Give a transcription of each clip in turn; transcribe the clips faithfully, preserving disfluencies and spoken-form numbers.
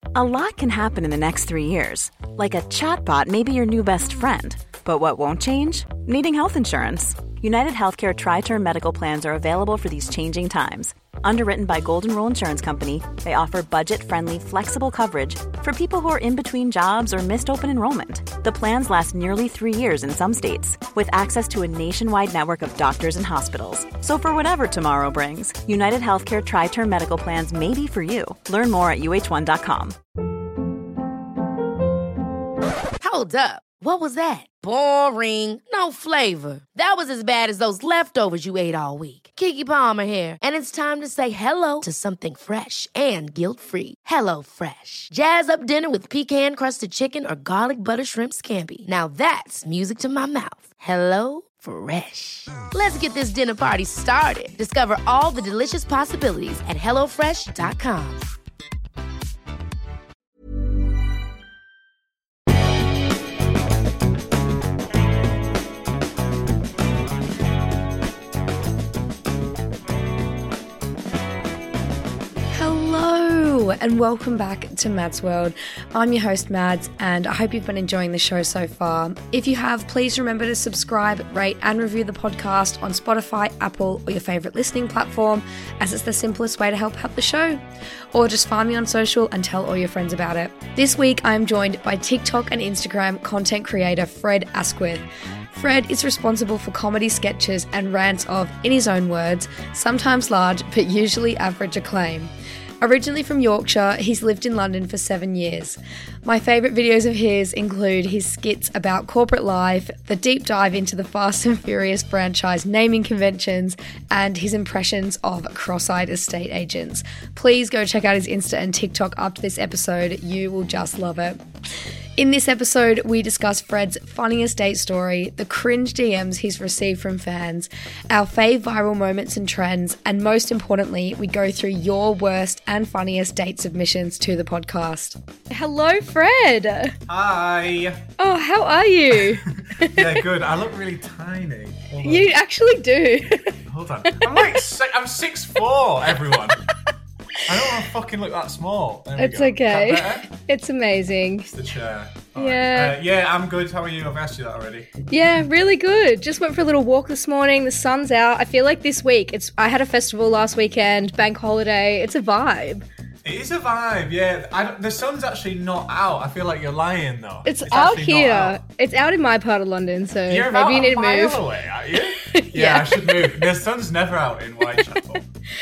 A lot can happen in the next three years. Like a chatbot may be your new best friend. But what won't change? Needing health insurance. United Healthcare Tri-Term Medical Plans are available for these changing times. Underwritten by Golden Rule Insurance Company, they offer budget-friendly, flexible coverage for people who are in between jobs or missed open enrollment. The plans last nearly three years in some states, with access to a nationwide network of doctors and hospitals. So for whatever tomorrow brings, United Healthcare Tri-Term Medical Plans may be for you. Learn more at U H one dot com. Hold up. What was that? Boring. No flavor. That was as bad as those leftovers you ate all week. Keke Palmer here, and it's time to say hello to something fresh and guilt-free. Hello Fresh. Jazz up dinner with pecan-crusted chicken or garlic butter shrimp scampi. Now that's music to my mouth. Hello Fresh. Let's get this dinner party started. Discover all the delicious possibilities at hello fresh dot com. Hello and welcome back to Mads World. I'm your host Mads and I hope you've been enjoying the show so far. If you have, please remember to subscribe, rate and review the podcast on Spotify, Apple or your favourite listening platform, as it's the simplest way to help out the show. Or just find me on social and tell all your friends about it. This week I am joined by TikTok and Instagram content creator Fred Asquith. Fred is responsible for comedy sketches and rants of, in his own words, sometimes large but usually average acclaim. Originally from Yorkshire, he's lived in London for seven years. My favourite videos of his include his skits about corporate life, the deep dive into the Fast and Furious franchise naming conventions, and his impressions of cross-eyed estate agents. Please go check out his Insta and TikTok after this episode. You will just love it. In this episode, we discuss Fred's funniest date story, the cringe D Ms he's received from fans, our fave viral moments and trends, and most importantly, we go through your worst and funniest date submissions to the podcast. Hello, Fred. Hi. Oh, how are you? Yeah, good. I look really tiny. Hold on. You actually do. Hold on. I'm like, si- I'm six foot four, everyone. I don't want to fucking look that small. There we It's go. okay. Is that better? It's amazing. It's the chair. All Yeah. right. Uh, yeah, I'm good. How are you? I've asked you that already. Yeah, really good. Just went for a little walk this morning. The sun's out. I feel like this week, it's. I had a festival last weekend, bank holiday. It's a vibe. It is a vibe, yeah. I don't, the sun's actually not out. I feel like you're lying, though. It's, out actually not here. out. It's out in my part of London, so You're maybe about you need a to mile move. away, are you? Yeah, Yeah. I should move. The sun's never out in Whitechapel.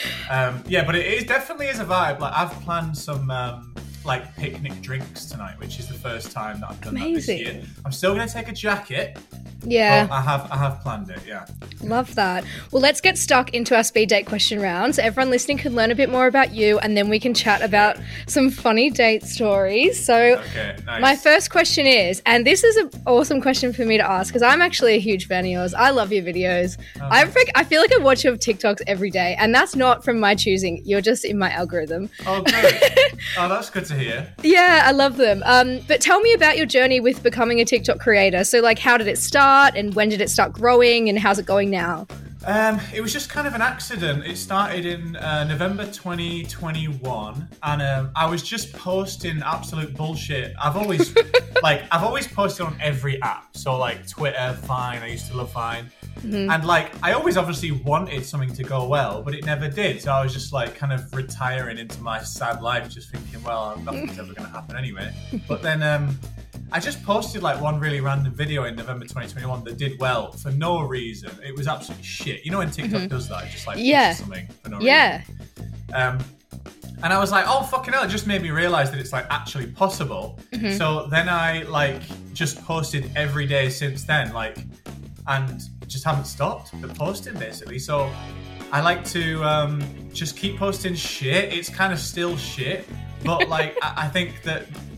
um, yeah, but it is definitely is a vibe. Like I've planned some um, like picnic drinks tonight, which is the first time that I've done Amazing. that this year. I'm still going to take a jacket. Yeah, But I have I have planned it. Yeah. love that. Well, let's get stuck into our speed date question round so everyone listening can learn a bit more about you and then we can chat about some funny date stories. So Okay. Nice. my first question is, and this is an awesome question for me to ask because I'm actually a huge fan of yours. I love your videos. Oh, I, freak, I feel like I watch your TikToks every day and that's not from my choosing. You're just in my algorithm. Oh, great. Oh, that's good to hear. Yeah, I love them. Um, but tell me about your journey with becoming a TikTok creator. So like, how did it start and when did it start growing and how's it going now? Um, it was just kind of an accident. It started in uh, November twenty twenty-one, and um, I was just posting absolute bullshit. I've always, like, I've always posted on every app. So, like, Twitter, Vine. I used to love Vine, Mm-hmm. and like, I always obviously wanted something to go well, but it never did. So I was just like, kind of retiring into my sad life, just thinking, well, nothing's ever going to happen anyway. But then, um. I just posted like one really random video in November twenty twenty-one that did well for no reason. It was absolutely shit. You know when TikTok does that? It just like Yeah. pushes something for no Yeah. reason. Um, and I was like, oh fucking hell! It just made me realize that it's like actually possible. So then I like just posted every day since then, like, and just haven't stopped the posting basically. So I like to um, just keep posting shit. It's kind of still shit, but like I, I think that.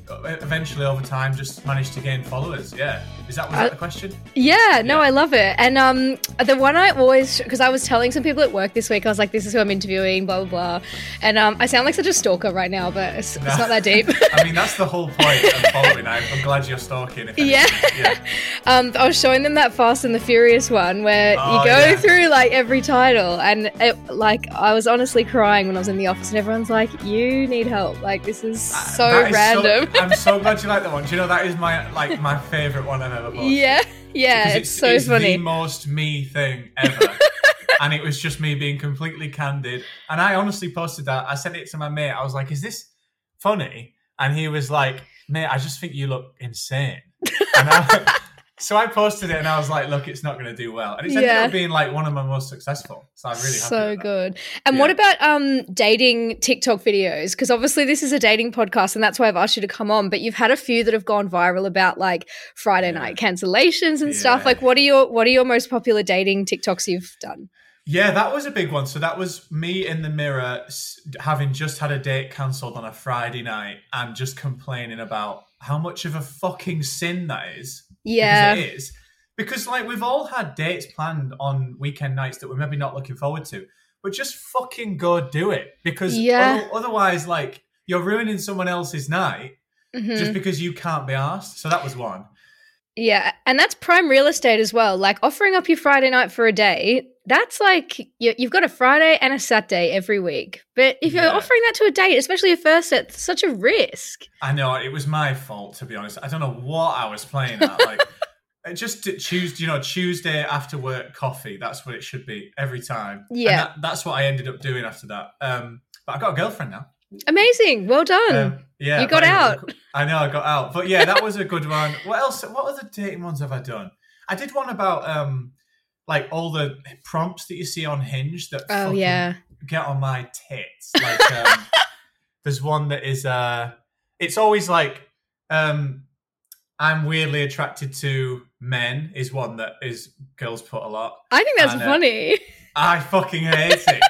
eventually over time just managed to gain followers. Yeah, is that was Uh, that the question? Yeah, no, Yeah. I love it. And um, the one I always, because I was telling some people at work this week, I was like, this is who I'm interviewing, blah, blah, blah. And um, I sound like such a stalker right now, but it's, it's not that deep. I mean, that's the whole point of following. I'm, I'm glad you're stalking. If Yeah. anything. yeah. um, I was showing them that Fast and the Furious one where Oh, you go yeah. through like every title. And it, like, I was honestly crying when I was in the office and everyone's like, you need help. Like, this is so That is random. I'm so glad you like that one. Do you know that is my like my favourite one I've ever posted? yeah, yeah, Because it's, so it's funny. the most me thing ever. And it was just me being completely candid. And I honestly posted that. I sent it to my mate. I was like, is this funny? And he was like, mate, I just think you look insane. And I, so I posted it and I was like, look, it's not going to do well. And it's ended Yeah. up being like one of my most successful. So I'm really happy so with that. good. And Yeah. what about um dating TikTok videos? Because obviously this is a dating podcast and that's why I've asked you to come on, but you've had a few that have gone viral about like Friday Yeah. night cancellations and stuff. Yeah. Like what are your what are your most popular dating TikToks you've done? Yeah, that was a big one. So that was me in the mirror s- having just had a date cancelled on a Friday night and just complaining about how much of a fucking sin that is. Yeah. Because it is. Because like we've all had dates planned on weekend nights that we're maybe not looking forward to, but just fucking go do it. Because Yeah. other- otherwise, like you're ruining someone else's night Mhm. just because you can't be asked. So that was one. Yeah, and that's prime real estate as well. Like offering up your Friday night for a date, that's like you, you've got a Friday and a Saturday every week. But if you're Yeah. offering that to a date, especially a first date, it's such a risk. I know it was my fault, to be honest. I don't know what I was playing at. Like, it just Tuesday, you know, Tuesday after work coffee. That's what it should be every time. Yeah. and that, that's what I ended up doing after that. Um, but I got a girlfriend now. Amazing. Well done. Um, yeah, You got but anyway, out. I know I got out, but yeah, that was a good one. What else? What other dating ones have I done? I did one about um, like all the prompts that you see on Hinge that Oh, fucking yeah. get on my tits. Like, um, there's one that is uh, it's always like um, I'm weirdly attracted to men. Is one that is girls put a lot. I think that's And, uh, funny. I fucking hate it.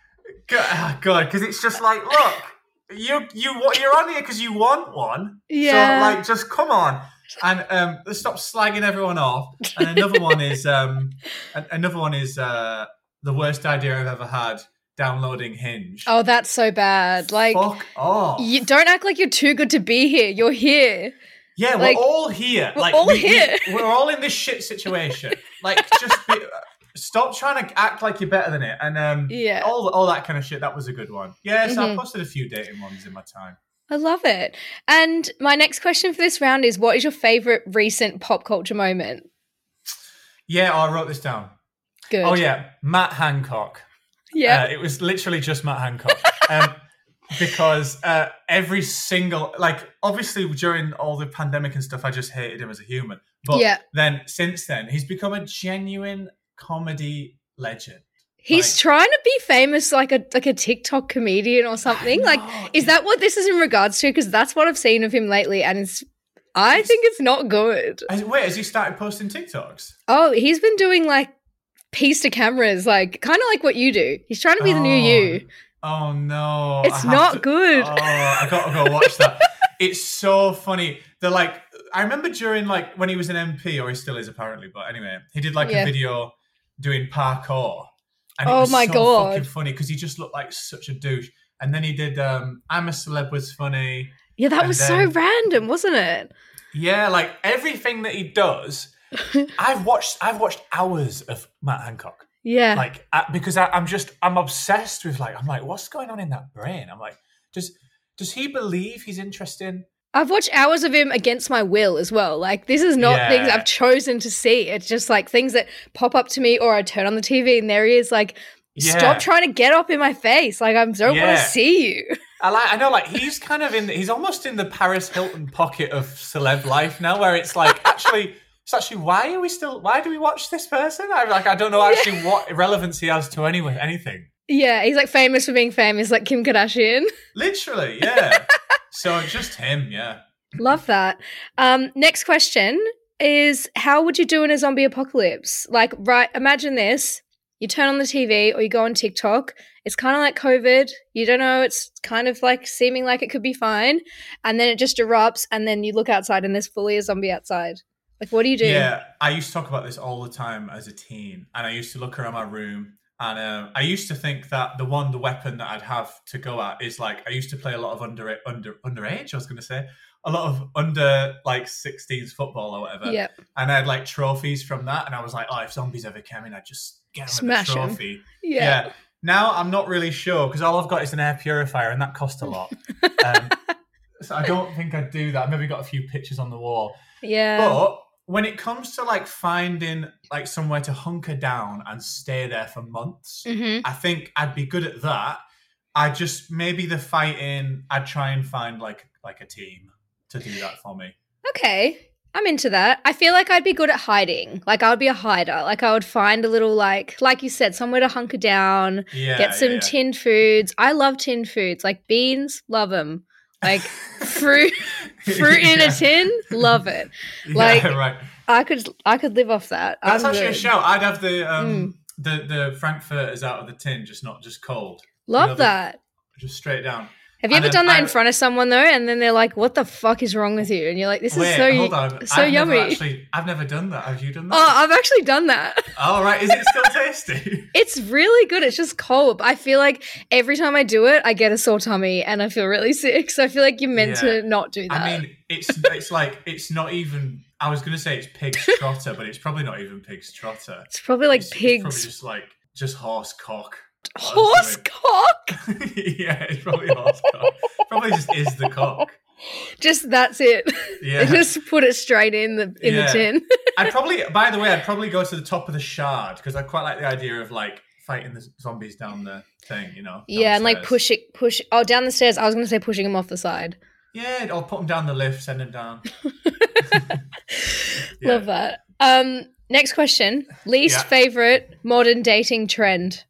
God, God, because it's just like, look, you you what you're on here because you want one. Yeah. So like, just come on and um, let's stop slagging everyone off. And another one is um, a- another one is uh, the worst idea I've ever had. Downloading Hinge. Oh, that's so bad. Like, Fuck off. you don't act like you're too good to be here. You're here. Yeah, like, we're all here. we're like all we, here. We, we're all in this shit situation. Like, just be, stop trying to act like you're better than it, and um, Yeah. all all that kind of shit. That was a good one. Yeah, so Mhm. I posted a few dating ones in my time. I love it. And my next question for this round is, what is your favorite recent pop culture moment? Yeah, oh, I wrote this down. Good. Oh yeah, Matt Hancock. Yeah. Uh, it was literally just Matt Hancock. Um, because uh, every single, like, obviously during all the pandemic and stuff, I just hated him as a human. But Yeah. then since then, he's become a genuine comedy legend. He's like- trying to be famous like a like a TikTok comedian or something. Like, know, is that what this is in regards to? Because that's what I've seen of him lately, and it's I think it's not good. Has- Wait, has he started posting TikToks? Oh, he's been doing like piece to cameras, like kind of like what you do. He's trying to be the new Oh, you. Oh no. It's I have not to- good. Oh, I gotta go watch that. It's so funny. They're like, I remember during like when he was an M P, or he still is apparently, but anyway, he did like Yeah. a video doing parkour. And it Oh was my so God. fucking funny because he just looked like such a douche. And then he did um I'm a Celeb was funny. Yeah, that And was then- so random, wasn't it? Yeah, like everything that he does. I've watched I've watched hours of Matt Hancock. Yeah. Like I, because I, I'm just I'm obsessed with like I'm like what's going on in that brain? I'm like does does he believe he's interesting? I've watched hours of him against my will as well. Like, this is not Yeah. things I've chosen to see. It's just like things that pop up to me, or I turn on the T V and there he is. Like, Yeah. stop trying to get up in my face. Like, I don't want Yeah. to see you. I like I know like he's kind of in he's almost in the Paris Hilton pocket of celeb life now, where it's like actually it's actually why are we still why do we watch this person? I like I don't know actually what relevance he has to anyone anything. Yeah, he's like famous for being famous, like Kim Kardashian. Literally, yeah. So just him, yeah. Love that. Um, next question is, how would you do in a zombie apocalypse? Like, right, imagine this. you turn on the T V or you go on TikTok. It's kind of like COVID. You don't know. It's kind of like seeming like it could be fine. And then it just erupts and then you look outside and there's fully a zombie outside. Like, what do you do? Yeah, I used to talk about this all the time as a teen. And I used to look around my room and um, I used to think that the one, the weapon that I'd have to go at is like, I used to play a lot of under, under underage, I was going to say. A lot of under like sixteens football or whatever. Yep. And I had like trophies from that. And I was like, oh, if zombies ever came in, I'd just get them Smash with a 'em. trophy. Yeah. yeah. Now I'm not really sure because all I've got is an air purifier and that cost a lot. um, so I don't think I'd do that. I've maybe got a few pictures on the wall. Yeah. But when it comes to like finding like somewhere to hunker down and stay there for months, Mm-hmm. I think I'd be good at that. I just maybe the fighting, I'd try and find like like a team to do that for me. Okay. I'm into that. I feel like I'd be good at hiding. Like I would be a hider. Like I would find a little like, like you said, somewhere to hunker down, Yeah, get some yeah, yeah. tinned foods. I love tinned foods, like beans, love them. Like fruit, fruit in Yeah. a tin, love it. Yeah, Like right. I could, I could live off that. That's I'm actually a good. shout. I'd have the um the the frankfurters out of the tin, just not just cold. Love You know, the- that. Just straight down. Have you And ever then done that I- in front of someone though, and then they're like, "What the fuck is wrong with you?" And you're like, "This Wait, is so hold on. so I've yummy." Never actually, I've never done that. Have you done Oh, that? I've actually done that. Oh, right. Is it still tasty? It's really good. It's just cold. I feel like every time I do it, I get a sore tummy and I feel really sick. So I feel like you're meant Yeah. to not do that. I mean, it's it's like it's not even. I was going to say it's pig's trotter, but it's probably not even pig's trotter. it's probably like It's, it's probably pigs. just like just horse cock. Horse cock. Yeah, it's probably horse cock. Probably just is the cock. Just that's it. Yeah. Just put it straight in the in Yeah. the tin. I'd probably, by the way, I'd probably go to the top of the shard because I quite like the idea of like fighting the zombies down the thing, you know. down Yeah, the and like stairs. push it, push. Oh, down the stairs. I was going to say pushing them off the side. Yeah, I'll put them down the lift, send them down. Love that. Um, next question: least Yeah. favorite modern dating trend.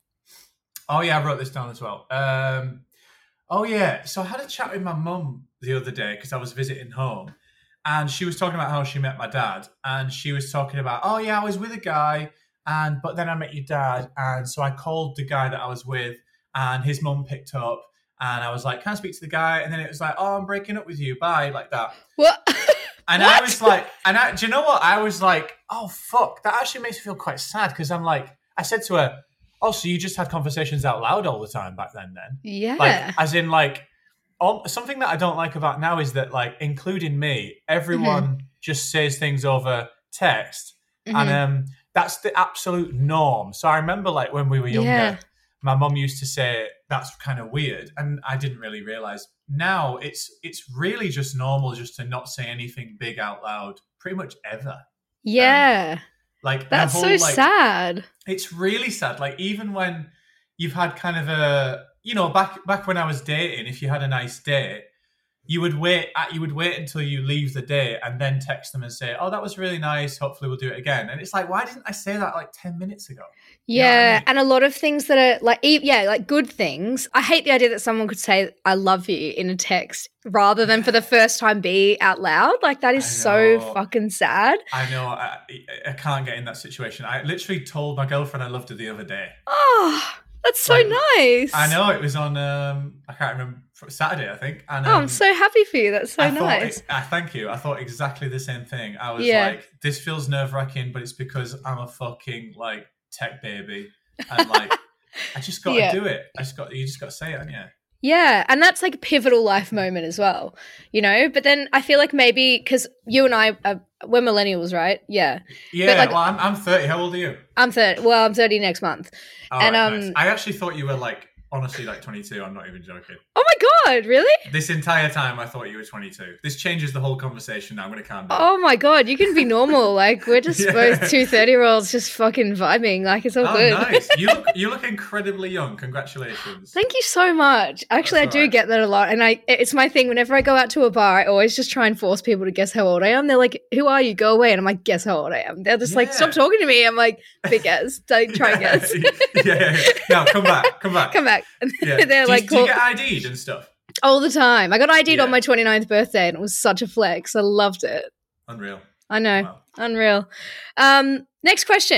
Oh yeah, I wrote this down as well. Um, oh yeah, so I had a chat with my mum the other day because I was visiting home, and she was talking about how she met my dad, and she was talking about, oh yeah, I was with a guy, and but then I met your dad, and so I called the guy that I was with, and his mum picked up, and I was like, can I speak to the guy? And then it was like, oh, I'm breaking up with you, bye, like that. What? And I was like, and I, do you know what? I was like, oh, fuck. That actually makes me feel quite sad because I'm like, I said to her, oh, so you just had conversations out loud all the time back then, then? Yeah. Like, as in, like, all, something that I don't like about now is that, like, including me, everyone Mm-hmm. just says things over text. Mhm. And um, that's the absolute norm. So I remember, like, when we were younger, Yeah. my mum used to say, that's kind of weird. And I didn't really realize. Now it's it's really just normal just to not say anything big out loud pretty much ever. Yeah. Like the That's whole, so like, sad. It's really sad. Like even when you've had kind of a, you know, back back when I was dating, if you had a nice date, you would wait you would wait until you leave the date and then text them and say, oh, that was really nice. Hopefully we'll do it again. And it's like, why didn't I say that like ten minutes ago? You know what I Yeah, mean? and a lot of things that are like, e- yeah, like good things. I hate the idea that someone could say "I love you" in a text rather than for the first time be out loud. Like that is I so know. fucking sad. I know. I, I can't get in that situation. I literally told my girlfriend I loved her the other day. Oh, that's so Like, nice. I know it was on. Um, I can't remember Saturday, I think. And Oh, um, I'm so happy for you. That's so I thought nice. it- I thank you. I thought exactly the same thing. I was Yeah. like, this feels nerve wracking, but it's because I'm a fucking like tech baby, and like I just got to Yeah. do it. I just got. You just got to say it, haven't you? Yeah, and that's like a pivotal life moment as well, you know? But then I feel like maybe because you and I, are, we're millennials, right? Yeah. Yeah. like- well, I'm I'm thirty. How old are you? I'm thirty. Well, I'm thirty next month. All And, right, um, nice. I actually thought you were like honestly like twenty-two. I'm not even joking. Oh my God, really? This entire time, I thought you were twenty-two. This changes the whole conversation now. I'm going to calm down. Oh my God, you can be normal. Like we're just Yeah. both two thirty-year-olds just fucking vibing. Like it's all Oh, good. nice. You look you look incredibly young. Congratulations. Thank you so much. Actually, I That's do all right. get that a lot. And I it's my thing. Whenever I go out to a bar, I always just try and force people to guess how old I am. They're like, who are you? Go away. And I'm like, guess how old I am. They're just like, Yeah. stop talking to me. I'm like, big guess. Don't try and guess. yeah, yeah, yeah. Now come back. Come back. Come back. And Yeah. they're do, like, you, do you cool. get I D'd and stuff? All the time. I got I D'd Yeah. on my twenty-ninth birthday and it was such a flex. I loved it. Unreal. I know. Wow. Unreal. Um, next question.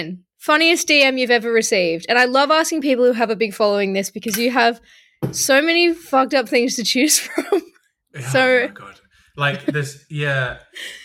Funniest D M you've ever received. And I love asking people who have a big following this because you have so many fucked up things to choose from. So, oh my God. Like this, yeah.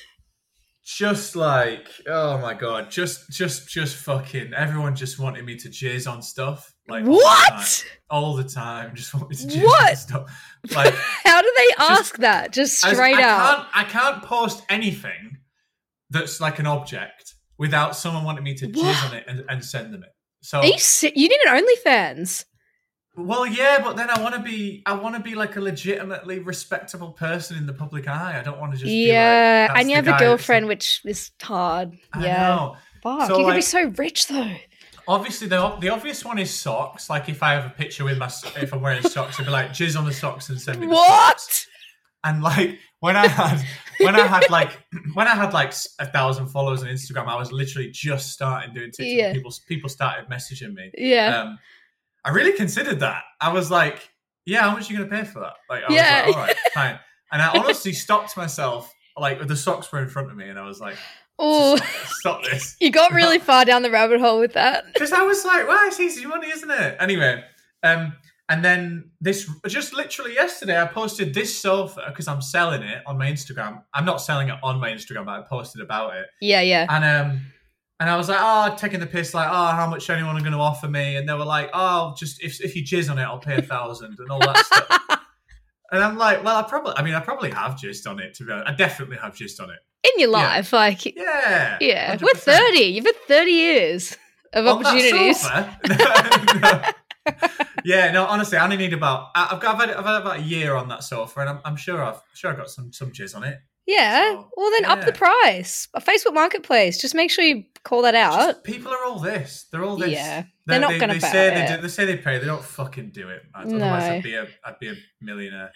Just like, oh my God, just, just, just fucking, everyone just wanted me to jizz on stuff. Like what? All the time, all the time just want me to jizz what? on stuff. Like, how do they ask just, that? Just straight I out. Can't, I can't post anything that's like an object without someone wanting me to what? jizz on it and, and send them it. So Are you, si- you need an OnlyFans. Well, yeah, but then I want to be, I want to be like a legitimately respectable person in the public eye. I don't want to just yeah, be like, and you have a girlfriend, which is hard. I yeah, know. Fuck, so, you like, could be so rich though. Obviously, the the obvious one is socks. Like if I have a picture with my, if I'm wearing socks, I'd be like jizz on the socks and send me the what? Socks. And like when I had, when I had like, when I had like a thousand followers on Instagram, I was literally just starting doing TikTok. Yeah. People, people started messaging me. Yeah. Um, I really considered that. I was like, yeah, how much are you going to pay for that? Like, I yeah. was like, all right, fine. And I honestly stopped myself, like, the socks were in front of me, and I was like, oh, stop, stop this. You got really far down the rabbit hole with that. Because I was like, well, it's easy money, isn't it? Anyway, um, and then this, just literally yesterday, I posted this sofa, because I'm selling it on my Instagram. I'm not selling it on my Instagram, but I posted about it. Yeah, yeah. And, um... And I was like, oh, taking the piss, like, oh, how much anyone are going to offer me? And they were like, oh, just if if you jizz on it, I'll pay a thousand and all that stuff. And I'm like, well, I probably, I mean, I probably have jizzed on it, to be honest. I definitely have jizzed on it. In your life, yeah. like. Yeah. Yeah. one hundred percent. We're thirty. You've had thirty years of on opportunities. That sofa? no. Yeah, no, honestly, I only need about, I've got, I've had, I've had about a year on that sofa, and I'm, I'm sure I've, sure I've got some, some jizz on it. Yeah, so, well then yeah. up the price. A Facebook Marketplace. Just make sure you call that out. Just, people are all this. They're all this. Yeah, they're, they're not going to they pay say it. they, do, they say they pay. They don't fucking do it. Man. No. Otherwise, I'd be a I'd be a millionaire.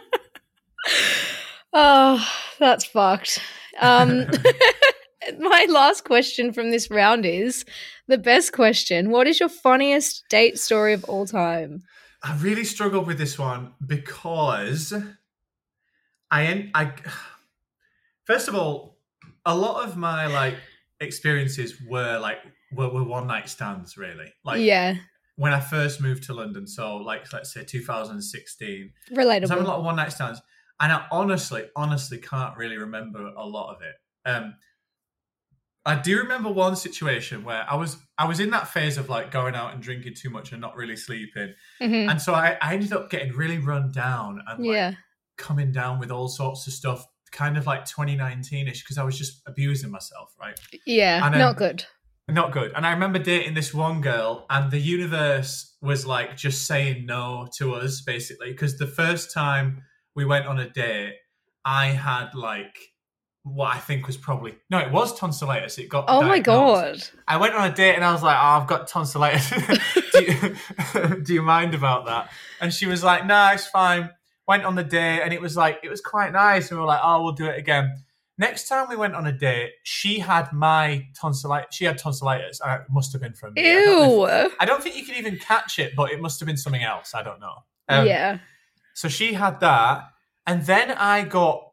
Oh, that's fucked. Um, my last question from this round is the best question. What is your funniest date story of all time? I really struggled with this one because I I. First of all, a lot of my like experiences were like were, were one night stands, really. Like yeah, when I first moved to London, so like let's say two thousand sixteen, relatable. I was having a lot of one night stands, and I honestly, honestly can't really remember a lot of it. Um, I do remember one situation where I was I was in that phase of like going out and drinking too much and not really sleeping, mm-hmm. and so I, I ended up getting really run down and like yeah. coming down with all sorts of stuff. Kind of like twenty nineteen-ish, because I was just abusing myself, right? Yeah, and, um, not good. Not good. And I remember dating this one girl, and the universe was like just saying no to us, basically, because the first time we went on a date, I had like what I think was probably no, it was tonsillitis. It got oh my diagnosed. God! I went on a date and I was like, "Oh, I've got tonsillitis. do, you, do you mind about that?" And she was like, "No, it's fine." Went on the date and it was like, it was quite nice. And we were like, oh, we'll do it again. Next time we went on a date, she had my tonsillitis. She had tonsillitis. And it must have been from me. Ew. I don't, if, I don't think you could even catch it, but it must have been something else. I don't know. Um, yeah. So she had that. And then I got...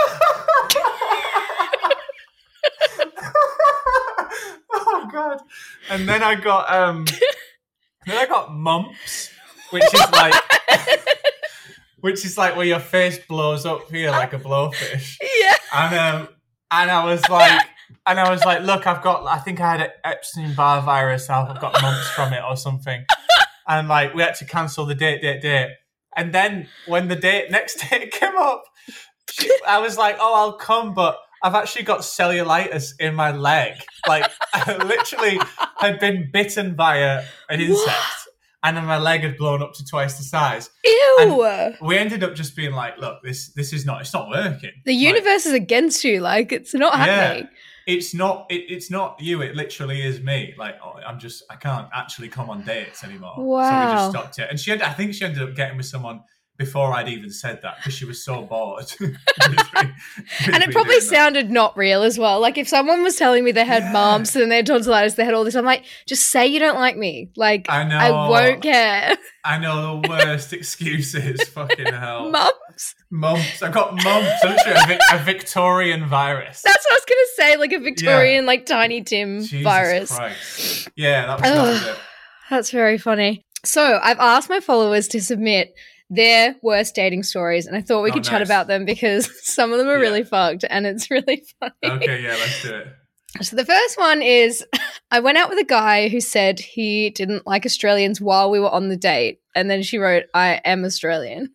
oh, God. And then I got... um, then I got mumps, which is like... Which is like where your face blows up here like a blowfish. Yeah. And um, and I was like, and I was like, look, I've got, I think I had Epstein-Barr virus. I've got mumps from it or something. And like, we had to cancel the date, date, date. And then when the date, next date came up, she, I was like, oh, I'll come, but I've actually got cellulitis in my leg. Like, I literally had been bitten by a, an insect. What? And then my leg had blown up to twice the size. Ew! And we ended up just being like, look, this this is not, it's not working. The universe like, is against you. Like, it's not happening. Yeah, it's not, it, it's not you. It literally is me. Like, oh, I'm just, I can't actually come on dates anymore. Wow. So we just stopped it. And she had, I think she ended up getting with someone before I'd even said that because she was so bored. it, was really, it And it probably sounded not real as well. Like if someone was telling me they had yeah. mumps and they had tonsillitis, they had all this, I'm like, just say you don't like me. Like I know, I won't care. I know the worst excuses. Fucking hell. Mumps. Mumps. I've got mumps. I'm sure a, Vic- a Victorian virus. That's what I was gonna say. Like a Victorian, yeah. like Tiny Tim Jesus virus. Christ. Yeah, that was, that was it. That's very funny. So I've asked my followers to submit their worst dating stories, and I thought we oh, could nice. chat about them because some of them are yeah. really fucked and it's really funny. Okay, yeah, let's do it. So the first one is I went out with a guy who said he didn't like Australians while we were on the date, and then she wrote, I am Australian.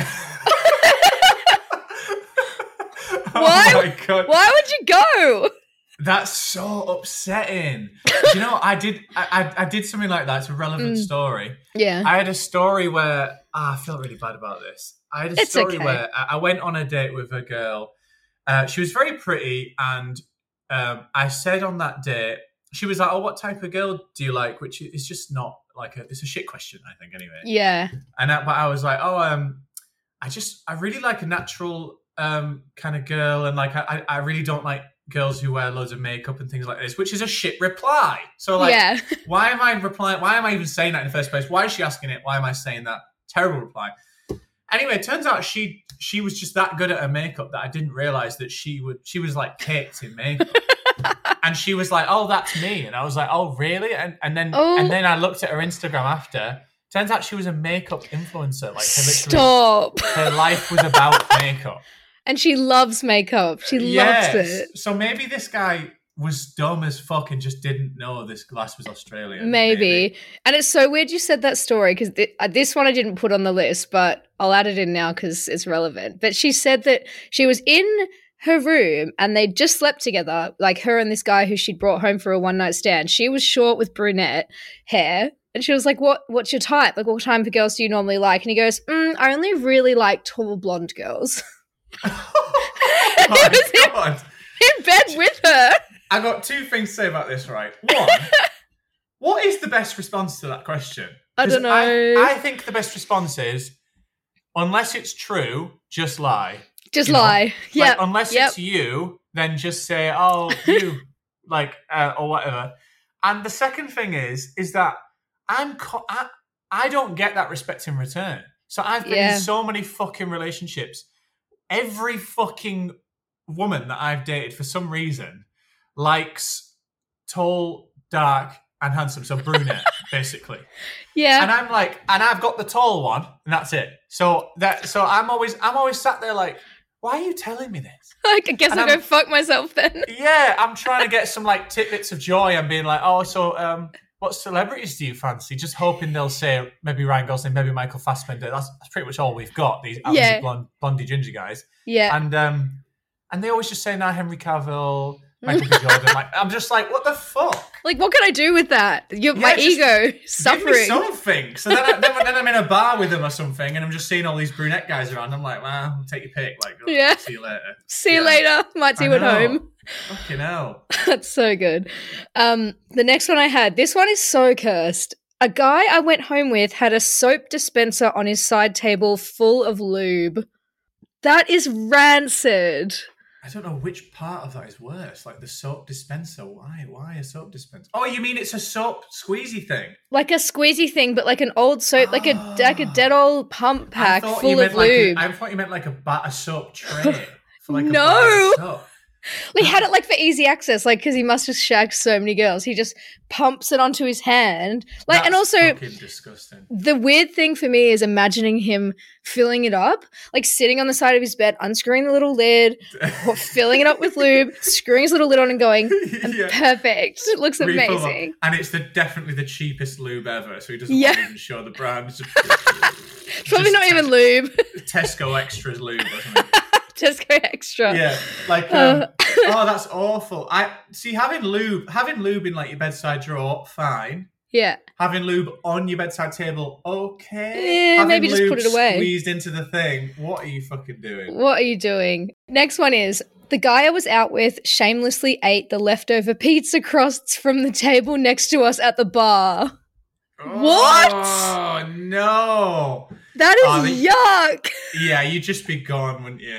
Oh why, my God. Why would you go? That's so upsetting. Do you know, I did I, I, I did something like that. It's a relevant mm. story. Yeah. I had a story where, oh, I feel really bad about this. I had a it's story okay. where I went on a date with a girl. Uh, she was very pretty, and um, I said on that date, she was like, oh, what type of girl do you like? Which is just not like a, it's a shit question, I think, anyway. Yeah. And I, but I was like, oh, um, I just, I really like a natural um, kind of girl, and like, I, I really don't like girls who wear loads of makeup and things like this, which is a shit reply. So like, yeah. why am I replying? Why am I even saying that in the first place? Why is she asking it? Why am I saying that? Terrible reply. Anyway, it turns out she she was just that good at her makeup that I didn't realize that she would. She was like caked in makeup, and she was like, "Oh, that's me," and I was like, "Oh, really?" And and then oh. and then I looked at her Instagram after. Turns out she was a makeup influencer. Like, her, stop. Her life was about makeup. And she loves makeup. She yes. loves it. So maybe this guy was dumb as fuck and just didn't know this glass was Australian. Maybe. maybe. And it's so weird you said that story because th- this one I didn't put on the list, but I'll add it in now because it's relevant. But she said that she was in her room and they just slept together, like her and this guy who she'd brought home for a one-night stand. She was short with brunette hair. And she was like, "What? What's your type? Like, what type of girls do you normally like?" And he goes, mm, "I only really like tall blonde girls." Oh my God. In, in bed with her. I got two things to say about this, right? One, what is the best response to that question? I don't know. I, I think the best response is, unless it's true, just lie. Just lie. Yeah. Like, unless yep. it's you, then just say, "Oh, you," like, uh, or whatever. And the second thing is, is that I'm, co- I, I don't get that respect in return. So I've been yeah. in so many fucking relationships. Every fucking woman that I've dated, for some reason, likes tall, dark, and handsome. So brunette, basically. Yeah. And I'm like, and I've got the tall one, and that's it. So that, so I'm always, I'm always sat there like, why are you telling me this? Like, I guess and I'll go fuck myself then. Yeah, I'm trying to get some like tidbits of joy and being like, oh, so um, what celebrities do you fancy? Just hoping they'll say maybe Ryan Gosling, maybe Michael Fassbender. That's, that's pretty much all we've got. These yeah. blonde, blondie ginger guys. Yeah. And um, and they always just say, "Nah, Henry Cavill, Michael B. Jordan." Like, I'm just like, what the fuck? Like, what can I do with that? You're, yeah, my ego suffering. Give me something. So then, I, then, then I'm in a bar with them or something, and I'm just seeing all these brunette guys around. I'm like, well, take your pick. Like, oh, yeah. see you later. See yeah. you later. Might see you at home. Fucking hell. That's so good. Um, the next one I had, this one is so cursed. A guy I went home with had a soap dispenser on his side table full of lube. That is rancid. I don't know which part of that is worse. Like the soap dispenser. Why? Why a soap dispenser? Oh, you mean it's a soap squeezy thing? Like a squeezy thing, but like an old soap, oh. like a like a Dettol pump pack full of like lube. A, I thought you meant like a, ba- a soap tray for like a no. bar of soap. He had it like for easy access, like because he must have shagged so many girls. He just pumps it onto his hand, like, That's and also fucking disgusting. The weird thing for me is imagining him filling it up, like sitting on the side of his bed, unscrewing the little lid, filling it up with lube, screwing his little lid on, and going, yeah. "Perfect! It looks Refill amazing." Up. And it's the definitely the cheapest lube ever, so he doesn't yeah. even show the brand. It's just, Probably just not te- even lube. Tesco Extras lube or something. Tesco Extra. Yeah, like um, oh, that's awful. I see having lube, having lube in like your bedside drawer, fine. Yeah. Having lube on your bedside table, okay. Yeah, having maybe just lube put it away. Squeezed into the thing. What are you fucking doing? What are you doing? Next one is the guy I was out with shamelessly ate the leftover pizza crusts from the table next to us at the bar. Oh, what? Oh no. That is oh, the, yuck. Yeah, you'd just be gone, wouldn't you?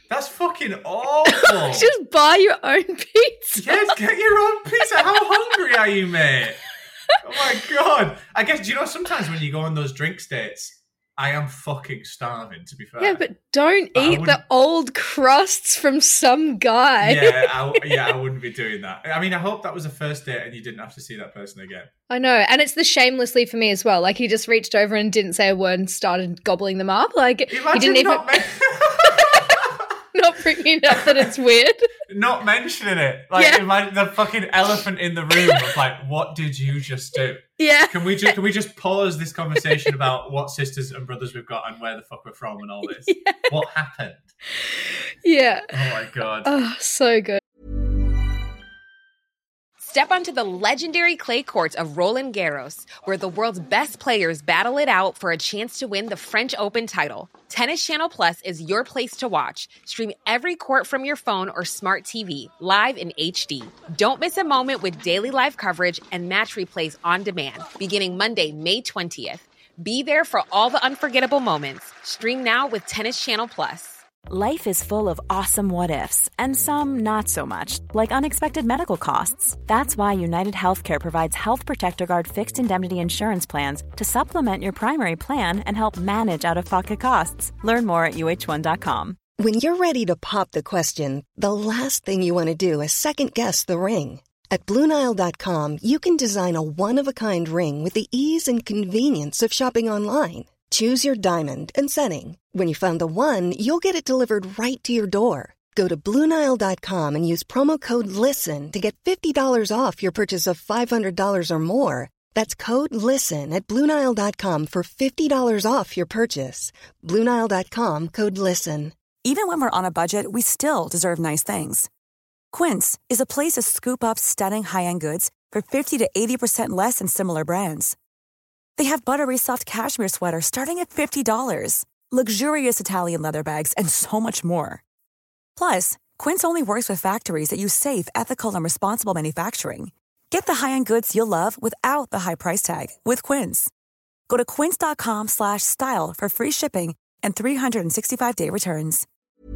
That's fucking awful. Just buy your own pizza. Yes, get your own pizza. How hungry are you, mate? Oh my God. I guess, do you know, sometimes when you go on those drink dates, I am fucking starving, to be fair. Yeah, but don't But I eat the wouldn't- old crusts from some guy. Yeah, I, yeah, I wouldn't be doing that. I mean, I hope that was a first date and you didn't have to see that person again. I know. And it's the shamelessly for me as well. Like, he just reached over and didn't say a word and started gobbling them up. Like, Imagine he didn't even not, men- not bringing it up that it's weird. not mentioning it. Like, Yeah. imagine the fucking elephant in the room of like, what did you just do? Yeah. Can we just can we just pause this conversation about what sisters and brothers we've got and where the fuck we're from and all this? Yeah. What happened? Yeah. Oh my God. Oh, so good. Step onto the legendary clay courts of Roland Garros, where the world's best players battle it out for a chance to win the French Open title. Tennis Channel Plus is your place to watch. Stream every court from your phone or smart T V, live in H D. Don't miss a moment with daily live coverage and match replays on demand, beginning Monday, May twentieth. Be there for all the unforgettable moments. Stream now with Tennis Channel Plus. Life is full of awesome what ifs, and some not so much, like unexpected medical costs. That's why United Healthcare provides Health Protector Guard fixed indemnity insurance plans to supplement your primary plan and help manage out of pocket costs. Learn more at U H one dot com. When you're ready to pop the question, the last thing you want to do is second-guess the ring. At Blue Nile dot com, you can design a one-of-a-kind ring with the ease and convenience of shopping online. Choose your diamond and setting. When you find the one, you'll get it delivered right to your door. Go to Blue Nile dot com and use promo code LISTEN to get fifty dollars off your purchase of five hundred dollars or more. That's code LISTEN at Blue Nile dot com for fifty dollars off your purchase. Blue Nile dot com, code LISTEN. Even when we're on a budget, we still deserve nice things. Quince is a place to scoop up stunning high-end goods for fifty to eighty percent less than similar brands. They have buttery soft cashmere sweaters starting at fifty dollars, luxurious Italian leather bags, and so much more. Plus, Quince only works with factories that use safe, ethical, and responsible manufacturing. Get the high-end goods you'll love without the high price tag with Quince. Go to quince dot com slash style for free shipping and three sixty-five day returns.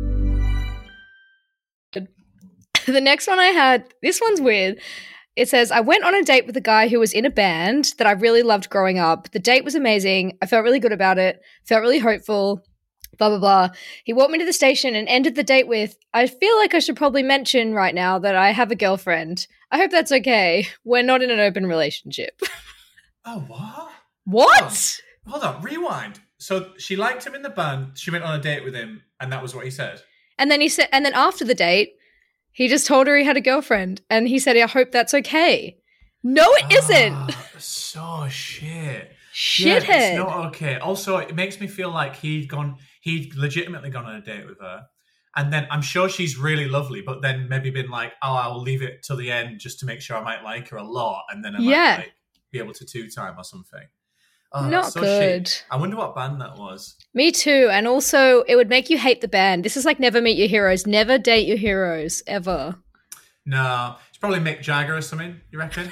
The next one I had, this one's weird. It says, I went on a date with a guy who was in a band that I really loved growing up. The date was amazing. I felt really good about it. Felt really hopeful. Blah, blah, blah. He walked me to the station and ended the date with, I feel like I should probably mention right now that I have a girlfriend. I hope that's okay. We're not in an open relationship. Oh, what? What? Hold on, rewind. So she liked him in the band, she went on a date with him, and that was what he said? And then he said, and then after the date, he just told her he had a girlfriend, and he said, I hope that's okay. No, it isn't. Ah, so shit. Shithead. Yeah, it's not okay. Also, it makes me feel like he'd gone, he'd legitimately gone on a date with her. And then I'm sure she's really lovely, but then maybe been like, oh, I'll leave it till the end just to make sure I might like her a lot. And then I might Yeah. like, be able to two-time or something. Oh, Not that's so good. shit. I wonder what band that was. Me too. And also, it would make you hate the band. This is like never meet your heroes. Never date your heroes, ever. No, it's probably Mick Jagger or something, you reckon?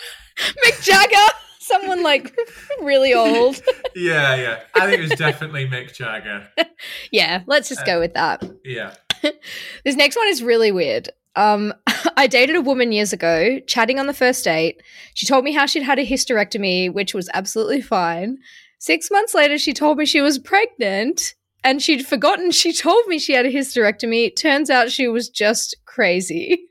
Mick Jagger! Someone like really old. Yeah, yeah. I think it was definitely Mick Jagger. Yeah, let's just go with that. Yeah. This next one is really weird. Um, I dated a woman years ago, chatting on the first date. She told me how she'd had a hysterectomy, which was absolutely fine. Six months later, she told me she was pregnant, and she'd forgotten she told me she had a hysterectomy. Turns out she was just crazy.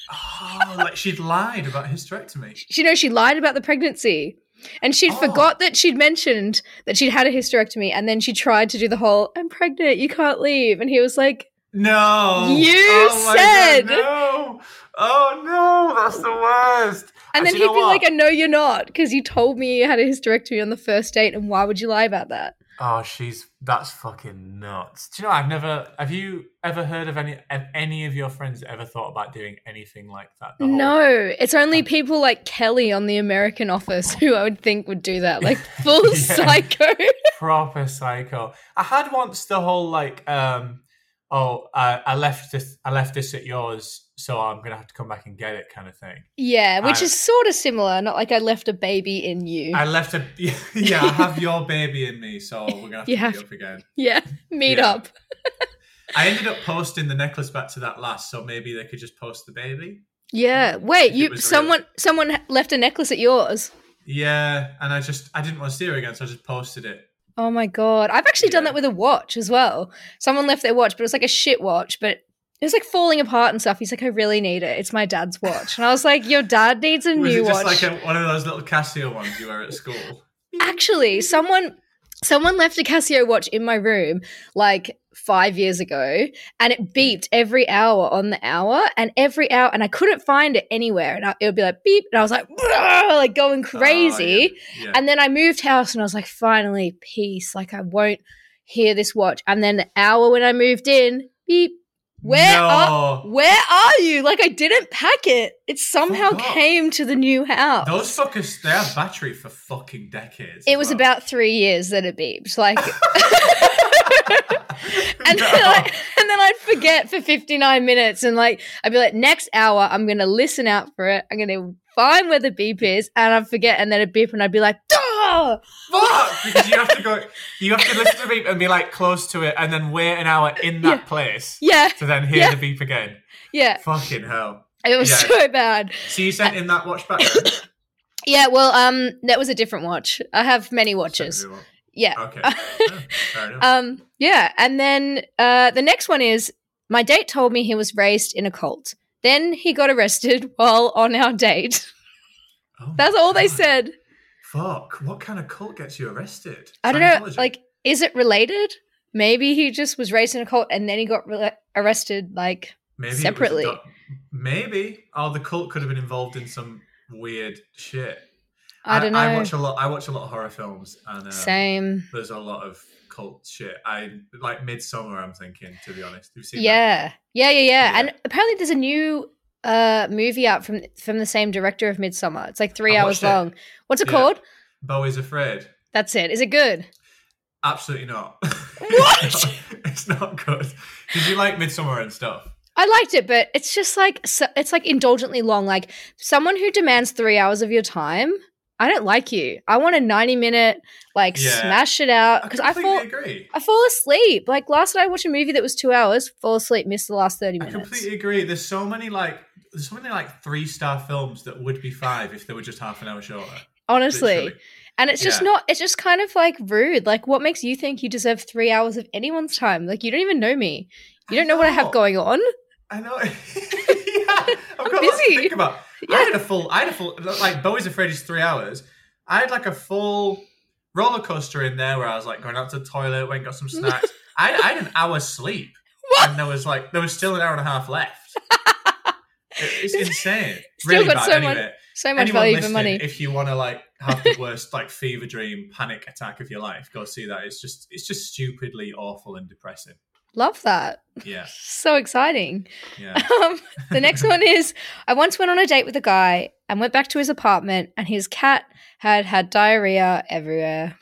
Oh, like she'd lied about hysterectomy. You know, she lied about the pregnancy. And she'd Oh. forgot that she'd mentioned that she'd had a hysterectomy, and then she tried to do the whole, I'm pregnant, you can't leave. And he was like, No. You oh my said. God, no. Oh no, that's the worst. and then do he'd you know be what? like, no, you're not, because you told me you had a hysterectomy on the first date, and why would you lie about that? Oh, she's that's fucking nuts. Do you know? I've never. Have you ever heard of any? Have any of your friends ever thought about doing anything like that? The whole- No, it's only people like Kelly on The American Office who I would think would do that, like full Yeah. psycho. Proper psycho. I had once the whole like, um, oh, uh, I left this. I left this at yours, so I'm gonna have to come back and get it, kind of thing. Yeah, which I- is sort of similar, not like I left a baby in you. I left a. Yeah, I have your baby in me, so we're gonna have to You meet have- up again. yeah, meet Yeah. up. I ended up posting the necklace back to that lass, so maybe they could just post the baby. Yeah. Wait, If it you was someone real. someone left a necklace at yours. Yeah, and I just I didn't want to see her again, so I just posted it. Oh my god. I've actually done Yeah. that with a watch as well. Someone left their watch, but it was like a shit watch, but it was like falling apart and stuff. He's like, I really need it. It's my dad's watch. And I was like, your dad needs a Was new it just watch. like a, one of those little Casio ones you wear at school? Actually, someone someone left a Casio watch in my room like five years ago, and it beeped every hour on the hour, and every hour, and I couldn't find it anywhere, and I, it would be like beep, and I was like, like going crazy, Oh, yeah. Yeah. and then I moved house, and I was like, finally, peace, like I won't hear this watch, and then the hour when I moved in, beep. Where No. are where are you? Like I didn't pack it. It somehow Fuck off. came to the new house. Those fuckers, they have battery for fucking decades. It as was well. about three years that it beeped. Like, and, No. then I, and then I'd forget for fifty-nine minutes, and like I'd be like, next hour I'm gonna listen out for it. I'm gonna find where the beep is, and I'd forget, and then it'd beep, and I'd be like, "Duh!" Fuck! Because you have to go, you have to listen to the beep and be like close to it, and then wait an hour in that Yeah. place Yeah, to then hear Yeah. the beep again. yeah. Fucking hell! It was Yeah. so bad. So you sent in that watch back? Then? Yeah, well, um, that was a different watch. I have many watches. Sent me one. Yeah. Okay. Oh, fair enough. Um, yeah, and then uh, the next one is my date told me he was raised in a cult. Then he got arrested while on our date. Oh my That's all they God. said. Fuck! What kind of cult gets you arrested? I don't know. Scientology? Like, is it related? Maybe he just was raised in a cult and then he got re- arrested. Like, maybe it was a separately. doc- maybe. Oh, the cult could have been involved in some weird shit. I don't know. I watch a lot. I watch a lot of horror films, and um, Same. there's a lot of cult shit. I like Midsummer. I'm thinking, to be honest. Have you seen that? Yeah. yeah, yeah, yeah, Yeah. And apparently, there's a new uh movie out from from the same director of Midsummer. It's like three I hours watched it. long. What's it Yeah. called? Bowie's Afraid. That's it. Is it good? Absolutely not. What? it's, not, it's not good. Did you like Midsummer and stuff? I liked it, but it's just like so, it's like indulgently long. Like someone who demands three hours of your time, I don't like you. I want a ninety minute like Yeah. smash it out because I, completely fall agree. I fall asleep. Like last night I watched a movie that was two hours, fall asleep, missed the last thirty I minutes. completely agree. There's so many like there's so many like three star films that would be five if they were just half an hour shorter. Honestly. Literally. And it's just Yeah. not. It's just kind of like rude. Like, what makes you think you deserve three hours of anyone's time? Like, you don't even know me. You I don't know what I have know. going on. I know. yeah, I've got lots busy. to think about. I had a full. I had a full. Like Bowie's Afraid is three hours. I had like a full roller coaster in there where I was like going out to the toilet, went and got some snacks. I, I had an hour's sleep, What? and there was like there was still an hour and a half left. It- it's insane. Still really got bad. so anyway, much- So much anyone value for listening, money. if you want to like have the worst like fever dream panic attack of your life, go see that. It's just it's just stupidly awful and depressing. Love that. Yeah, So exciting. yeah. Um, the next one is I once went on a date with a guy and went back to his apartment and his cat had had diarrhea everywhere.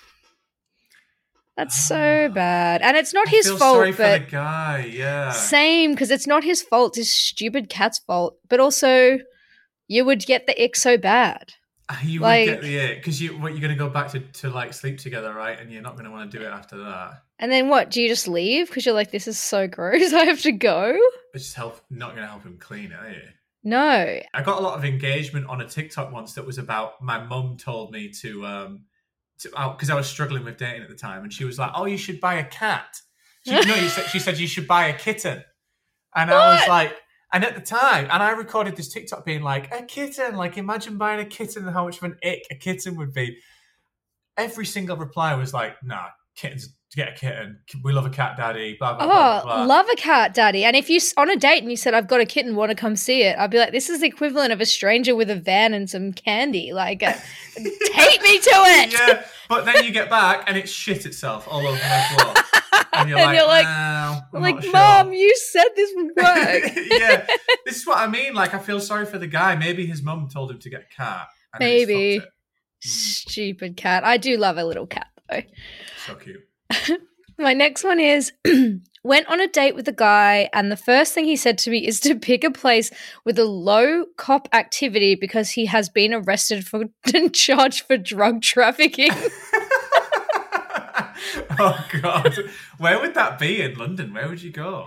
That's so bad. And it's not I his feel fault, sorry for but the guy. Yeah. same, because it's not his fault. It's stupid cat's fault. But also, you would get the ick so bad. You Like- would get the it because you what you're gonna go back to, to like sleep together, right? And you're not gonna want to do it after that. And then what? Do you just leave? Because you're like, this is so gross. I have to go? It's just help not gonna help him clean it, are you? No. I got a lot of engagement on a TikTok once that was about my mum told me to um to because I was struggling with dating at the time, and she was like, "Oh, you should buy a cat." She, no, you said, she said you should buy a kitten, and I was What? like, and at the time, and I recorded this TikTok being like, "A kitten, like imagine buying a kitten and how much of an ick a kitten would be." Every single reply was like, "Nah, kittens, get a kitten. We love a cat, daddy." Blah blah Oh, blah. blah, blah. love a cat, daddy. And if you on a date and you said, I've got a kitten, want to come see it? I'd be like, this is the equivalent of a stranger with a van and some candy. Like, uh, take me to it. Yeah, but then you get back and it's shit itself all over the floor. And you're And like, you're like- "No, I'm like, not sure." Mom, you said this would work. Yeah, this is what I mean. Like, I feel sorry for the guy. Maybe his mum told him to get a cat. And then he's Maybe. fucked Stupid cat. I do love a little cat, though. it. So cute. My next one is went on a date with a guy, and the first thing he said to me is to pick a place with a low cop activity because he has been arrested for and charged for drug trafficking. Oh God, where would that be in London? Where would you go?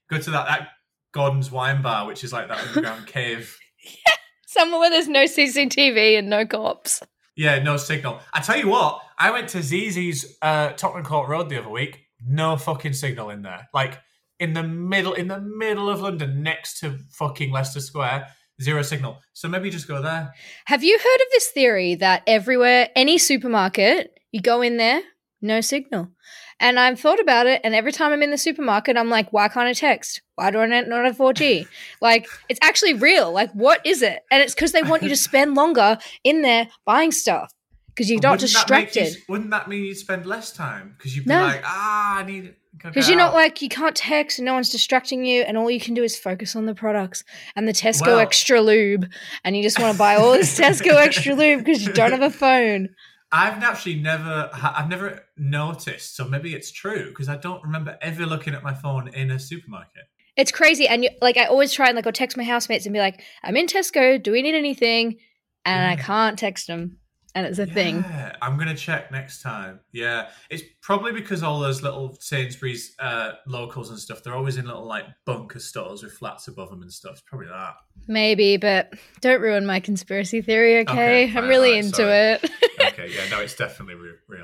Go to that, that Gordon's Wine Bar, which is like that underground cave. Yeah, somewhere where there's no C C T V and no cops. Yeah, no signal. I tell you what, I went to Z Z's uh, Tottenham Court Road the other week. No fucking signal in there. Like in the middle, in the middle of London, next to fucking Leicester Square, zero signal. So maybe just go there. Have you heard of this theory that everywhere, any supermarket, you go in there, no signal? And I've thought about it, and every time I'm in the supermarket, I'm like, why can't I text? Why do I not have four G? Like, it's actually real. Like, what is it? And it's because they want you to spend longer in there buying stuff because you're not Wouldn't distracted. That make you, wouldn't that mean you'd spend less time? Because you'd be No. like, ah, I need... Because you're not like, you can't text and no one's distracting you and all you can do is focus on the products and the Tesco Well- extra lube and you just want to buy all this Tesco extra lube because you don't have a phone. I've actually never, I've never noticed, so maybe it's true, because I don't remember ever looking at my phone in a supermarket. It's crazy. And you, like, I always try and like, I'll text my housemates and be like, I'm in Tesco. Do we need anything? And I can't text them. And it's a thing. Yeah, I'm going to check next time. Yeah. It's probably because all those little Sainsbury's uh, locals and stuff, they're always in little like bunker stores with flats above them and stuff. It's probably that. Maybe, but don't ruin my conspiracy theory, okay? Okay, I'm fine, really alright, into sorry. it. Okay, yeah, no, it's definitely re- real.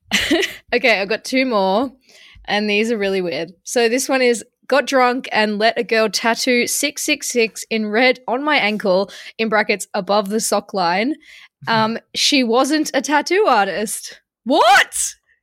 Okay, I've got two more, and these are really weird. So this one is, got drunk and let a girl tattoo six six six in red on my ankle, in brackets, above the sock line. Um, she wasn't a tattoo artist. What?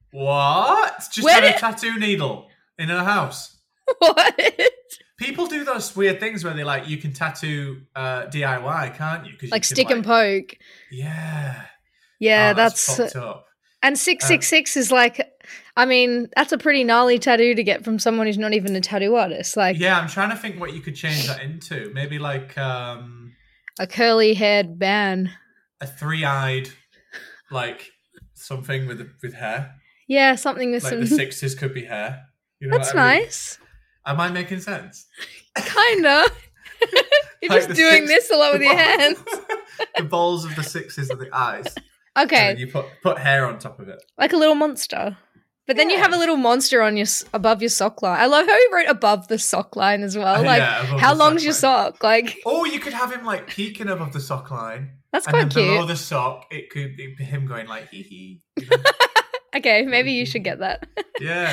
What? Just Where had did- a tattoo needle in her house. What? People do those weird things where they like, you can tattoo uh, D I Y, can't you? 'Cause Like you can, stick and poke. Yeah. Yeah, Oh, that's... fucked up. And six six six is like, I mean, that's a pretty gnarly tattoo to get from someone who's not even a tattoo artist. Like Yeah, I'm trying to think what you could change that into. Maybe like um, a curly-haired man. a three-eyed, like something with with hair. Yeah, something with Like some... the sixes could be hair. You know That's what I mean? nice. Am I making sense? Kinda. You're Like just the doing six- this a lot with the your ball- hands. The balls of the sixes are the eyes. And Okay, then you put put hair on top of it. like a little monster. But then you Yeah. have a little monster on your s- above your sock line. I love how you wrote above the sock line as well. Like, Yeah, above how the long's sock your line. sock? Like, Or you could have him like peeking above the sock line. that's And quite then cute. below the sock, it could be him going like hee hee. You know? Okay, maybe you should get that. Yeah.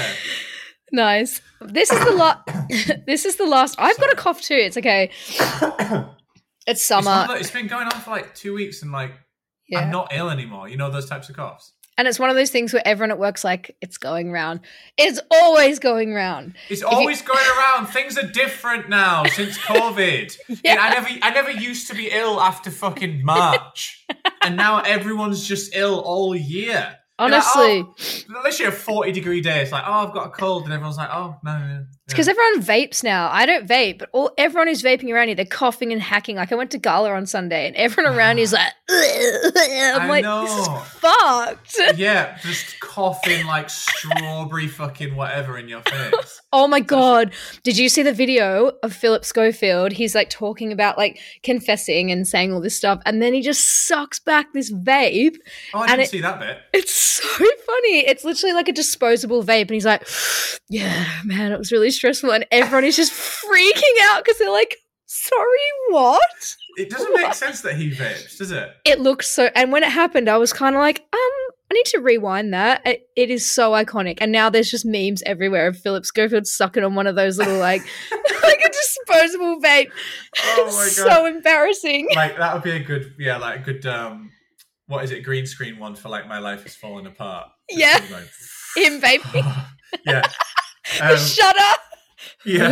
Nice. This is the last. This is the last. I've got a cough too. It's okay. It's It's, one summer, of the- it's been going on for like two weeks and like yeah, I'm not ill anymore. You know those types of coughs. and it's one of those things where everyone at work's like, it's going round. It's always going round. It's you- always going around. Things are different now since COVID. Yeah. I never, I never used to be ill after fucking March, and now everyone's just ill all year. You're like, Honestly, oh, unless you have forty degree days, it's like, oh, I've got a cold, and everyone's like, oh, no, no, no. it's because everyone vapes now. I don't vape, but all everyone who's vaping around you, they're coughing and hacking. Like I went to Gala on Sunday, and everyone around you is like, I'm I like, know. this is fucked. Yeah, just coughing like strawberry fucking whatever in your face. Oh my God. Did you see the video of Philip Schofield? He's like talking about like confessing and saying all this stuff. And then he just sucks back this vape. Oh, I And didn't it- see that bit. It's so funny. It's literally like a disposable vape. And he's like, yeah, man, it was really stressful. And everyone is just freaking out because they're like, sorry, what? It doesn't make sense that he vapes, does it? It looked so, and when it happened, I was kind of like, um, I need to rewind that. It, it is so iconic. And now there's just memes everywhere of Philip Schofield sucking on one of those little, like, like a disposable vape. Oh my It's God. so embarrassing. Like that would be a good, yeah, like a good, um, what is it, green screen one for like My Life Is Falling Apart. Just Yeah. sort of going, Him vaping. yeah. Um, Shut up. yeah.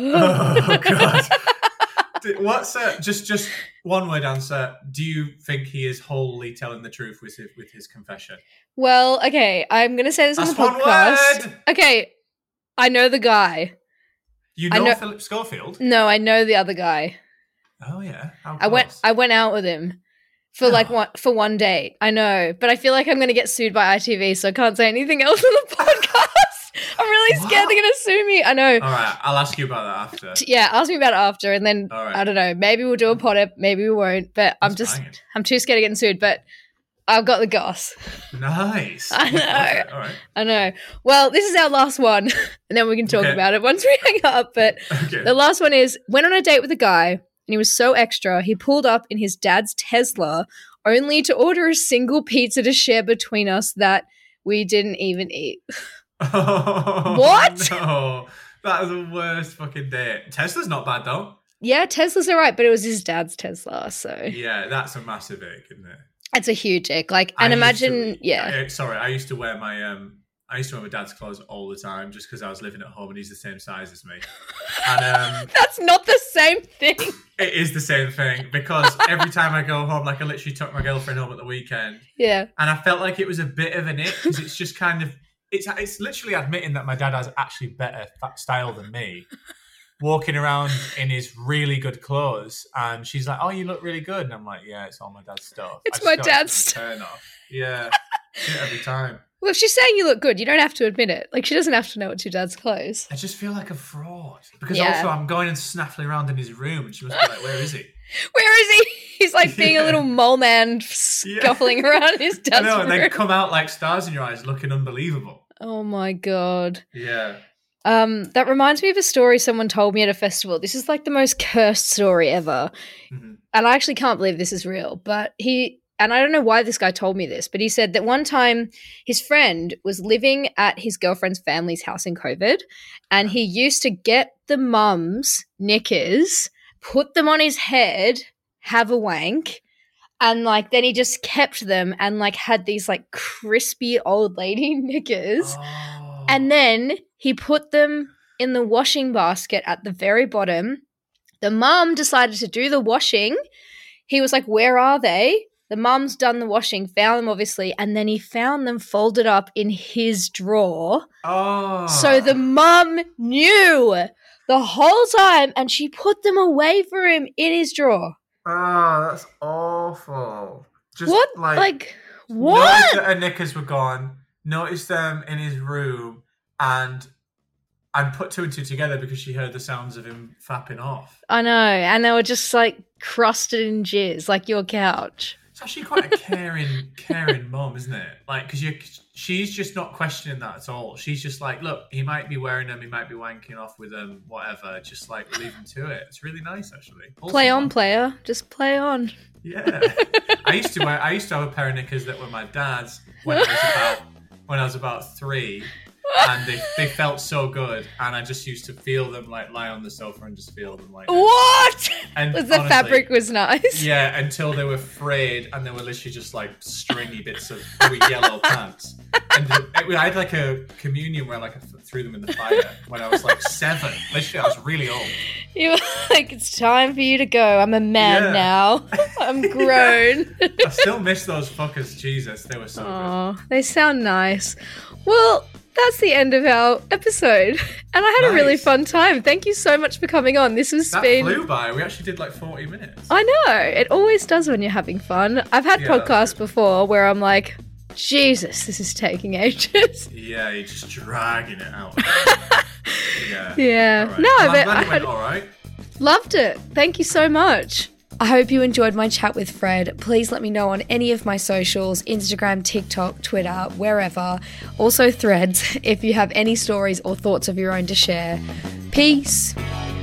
Oh God. D- What's uh, just just one word answer? Do you think he is wholly telling the truth with his, with his confession? Well, okay, I'm going to say this on That's the one podcast. word. Okay, I know the guy. You I know, know- Philip Schofield? No, I know the other guy. Oh yeah. How I went close? I went out with him for like Oh. one for one date. I know, but I feel like I'm going to get sued by I T V, so I can't say anything else on the podcast. I'm really scared What? they're going to sue me. I know. All right, I'll ask you about that after. T- Yeah, ask me about it after, and then All right. I don't know. Maybe we'll do a pod ep, maybe we won't. But I'm That's just fine. I'm too scared of getting sued. But I've got the goss. Nice. I know. Okay, all right. I know. Well, this is our last one, and then we can talk Okay. about it once we hang up. But Okay. the last one is, went on a date with a guy, and he was so extra, he pulled up in his dad's Tesla only to order a single pizza to share between us that we didn't even eat. Oh, What? No. That is the worst fucking date. Tesla's not bad, though. Yeah, Tesla's all right, but it was his dad's Tesla, so Yeah, that's a massive ick, isn't it? it's a huge ick. Like, and I used imagine, to- yeah. I- sorry, I used to wear my um, I used to wear my dad's clothes all the time just because I was living at home and he's the same size as me. And um, That's not the same thing. it is the same thing because every time I go home, like I literally took my girlfriend home at the weekend, Yeah. and I felt like it was a bit of an ick because it's just kind of it's it's literally admitting that my dad has actually better fa- style than me. Walking around in his really good clothes, and she's like, "Oh, you look really good," and I'm like, "Yeah, it's all my dad's stuff." It's I just my feel like dad's it's a turn off. Yeah, do it every time. Well, if she's saying you look good, you don't have to admit it. Like, she doesn't have to know it's your dad's clothes. I just feel like a fraud because Yeah. also I'm going and snaffling around in his room, and she must be like, "Where is he?" Where is he? He's like being Yeah. a little mole man scuffling around his I dad's know, and room. then come out like stars in your eyes, looking unbelievable. Oh my God. Yeah. Um, that reminds me of a story someone told me at a festival. This is like the most cursed story ever. Mhm. And I actually can't believe this is real. But he, and I don't know why this guy told me this, but he said that one time his friend was living at his girlfriend's family's house in COVID, and he used to get the mum's knickers, put them on his head, have a wank, and like then he just kept them and like had these like crispy old lady knickers. Oh. And then he put them in the washing basket at the very bottom. The mum decided to do the washing. He was like, where are they? The mum's done the washing, found them obviously, and then he found them folded up in his drawer. Oh. So the mum knew the whole time and she put them away for him in his drawer. Oh, that's awful. Just What? like, Like, noticed what? that her knickers were gone, noticed them in his room, and and put two and two together because she heard the sounds of him fapping off. I know. And they were just like crusted in jizz, like your couch. It's actually quite a caring, caring mum, isn't it? Like, because you, she's just not questioning that at all. She's just like, look, he might be wearing them, he might be wanking off with them, whatever. Just like leave him to it. It's really nice, actually. Wholesome Play on, mum. player. Just play on. Yeah, I used to wear. I used to have a pair of knickers that were my dad's when I was about when I was about three, and they they felt so good, and I just used to feel them like lie on the sofa and just feel them like this. What? And Was the honestly, fabric was nice? Yeah, until they were frayed and they were literally just like stringy bits of gooey yellow pants. And it, I had like a communion where like I threw them in the fire when I was like seven. Literally, I was really old. You were like, it's time for you to go. I'm a man Yeah. now. I'm grown. I still miss those fuckers. Jesus, they were so good. Oh, they sound nice. Well, that's the end of our episode. And I had a really Nice. fun time. Thank you so much for coming on. This has That been... flew by. We actually did like forty minutes. I know. It always does when you're having fun. I've had Yeah, that's podcasts good. before where I'm like, Jesus, this is taking ages. Yeah, you're just dragging it out. yeah. Yeah. All right. No, well, I'm but glad I it went had- all right. Loved it. Thank you so much. I hope you enjoyed my chat with Fred. Please let me know on any of my socials, Instagram, TikTok, Twitter, wherever. Also Threads, if you have any stories or thoughts of your own to share. Peace.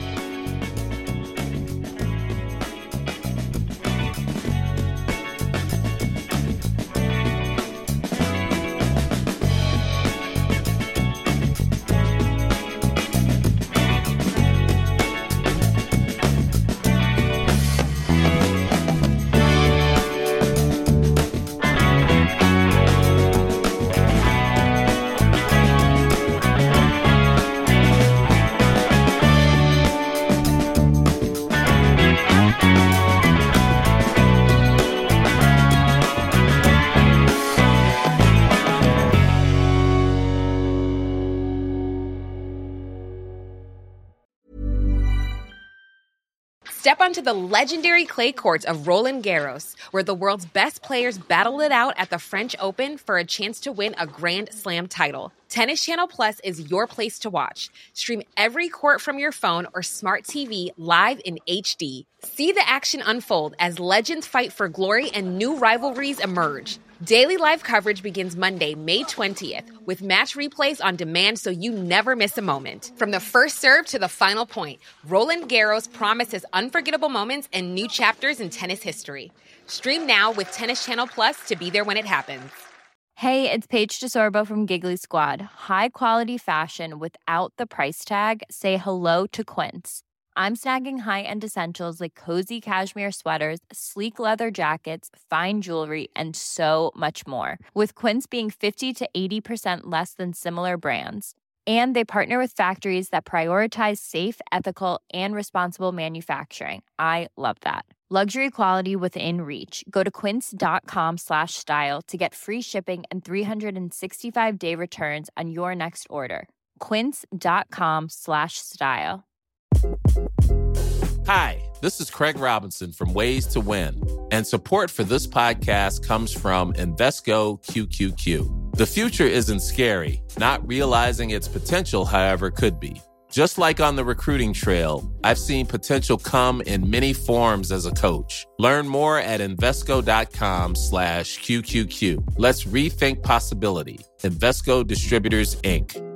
Step onto the legendary clay courts of Roland Garros, where the world's best players battle it out at the French Open for a chance to win a Grand Slam title. Tennis Channel Plus is your place to watch. Stream every court from your phone or smart T V live in H D. See the action unfold as legends fight for glory and new rivalries emerge. Daily live coverage begins Monday, May twentieth, with match replays on demand so you never miss a moment. From the first serve to the final point, Roland Garros promises unforgettable moments and new chapters in tennis history. Stream now with Tennis Channel Plus to be there when it happens. Hey, it's Paige DeSorbo from Giggly Squad. High quality fashion without the price tag. Say hello to Quince. I'm snagging high-end essentials like cozy cashmere sweaters, sleek leather jackets, fine jewelry, and so much more. With Quince being fifty to eighty percent less than similar brands. And they partner with factories that prioritize safe, ethical, and responsible manufacturing. I love that. Luxury quality within reach. Go to quince.com slash style to get free shipping and three sixty-five day returns on your next order. Quince.com slash style. Hi, this is Craig Robinson from Ways to Win, and support for this podcast comes from Invesco Q Q Q. The future isn't scary. Not realizing its potential, however, could be. Just like on the recruiting trail, I've seen potential come in many forms as a coach. Learn more at Invesco.com slash QQQ. Let's rethink possibility. Invesco Distributors, Incorporated.